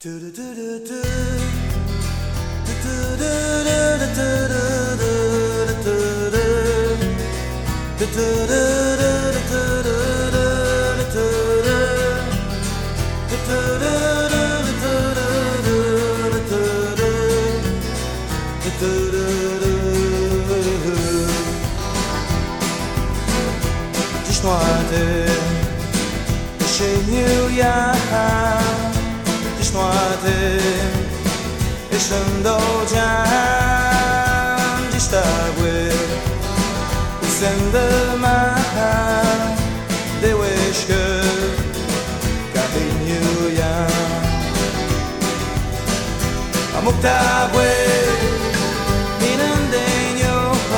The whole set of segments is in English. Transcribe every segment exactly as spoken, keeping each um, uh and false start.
Muktabwe minandegno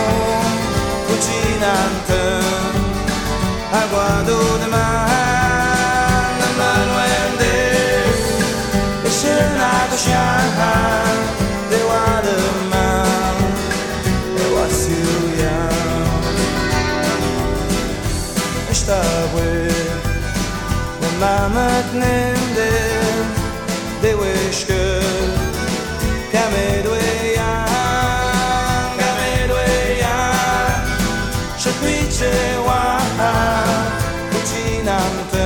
cucinante aguado de man manuende escenato shan de wade man e wasiuya estabwe mamat nende de wishke Kamedoya, Kamedoya, Shakwichewa, Kuchinante,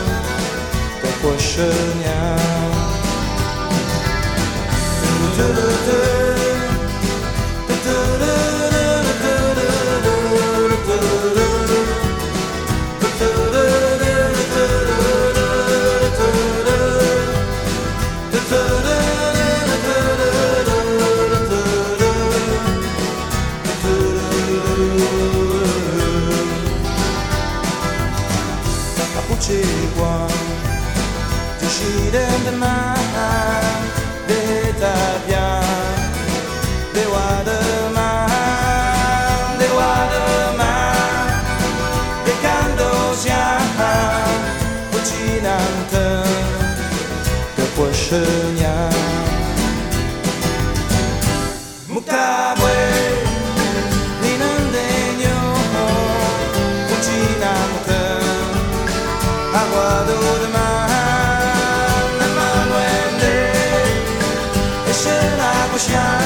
Kokoshenya. Deciden de man, de tapia, de waterman, de waterman, de candosia, cucinante, de pochenia. Muktabwe, ninandegno, cucinante, aguado de man. Yeah.